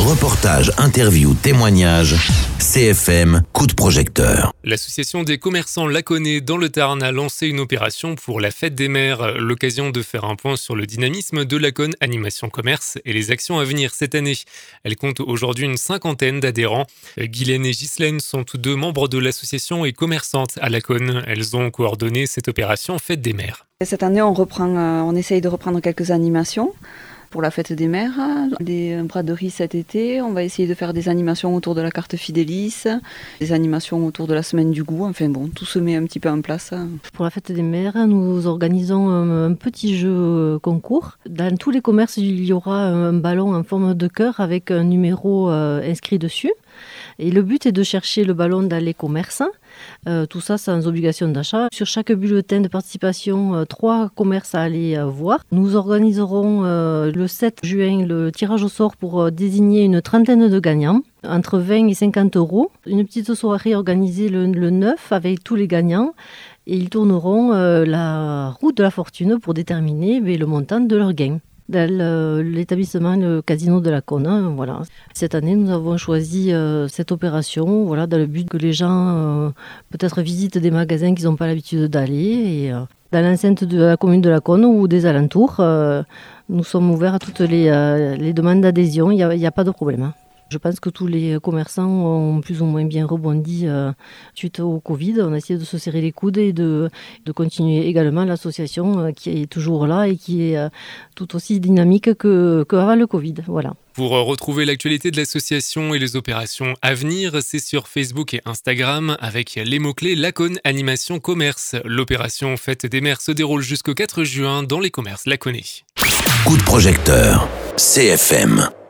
Reportages, interviews, témoignages. CFM, coup de projecteur. L'association des commerçants Laconais dans le Tarn a lancé une opération pour la fête des mères, l'occasion de faire un point sur le dynamisme de Laconne Animation Commerce et les actions à venir cette année. Elle compte aujourd'hui une 50aine d'adhérents. Guylaine et Ghislaine sont tous deux membres de l'association et commerçantes à Laconne. Elles ont coordonné cette opération Fête des mères. Cette année, on essaye de reprendre quelques animations. Pour la fête des mères, des braderies cet été, on va essayer de faire des animations autour de la carte Fidélis, des animations autour de la semaine du goût, tout se met un petit peu en place. Pour la fête des mères, nous organisons un petit jeu concours. Dans tous les commerces, il y aura un ballon en forme de cœur avec un numéro inscrit dessus. Et le but est de chercher le ballon dans les commerces, tout ça sans obligation d'achat. Sur chaque bulletin de participation, 3 commerces à aller voir. Nous organiserons le 7 juin le tirage au sort pour désigner une trentaine de gagnants, entre 20 et 50 €. Une petite soirée organisée le 9 avec tous les gagnants. Et ils tourneront la roue de la fortune pour déterminer le montant de leur gain. Dans l'établissement, le casino de Laconne. Voilà. Cette année, nous avons choisi cette opération dans le but que les gens peut-être visitent des magasins qu'ils n'ont pas l'habitude d'aller. Et, dans l'enceinte de la commune de Laconne ou des alentours, nous sommes ouverts à toutes les demandes d'adhésion. Il n'y a pas de problème. Je pense que tous les commerçants ont plus ou moins bien rebondi suite au Covid. On a essayé de se serrer les coudes et de continuer également l'association qui est toujours là et qui est tout aussi dynamique qu'avant le Covid. Voilà. Pour retrouver l'actualité de l'association et les opérations à venir, c'est sur Facebook et Instagram avec les mots-clés Laconne Animation Commerce. L'opération Fête des mères se déroule jusqu'au 4 juin dans les commerces laconais. Coup de projecteur. CFM.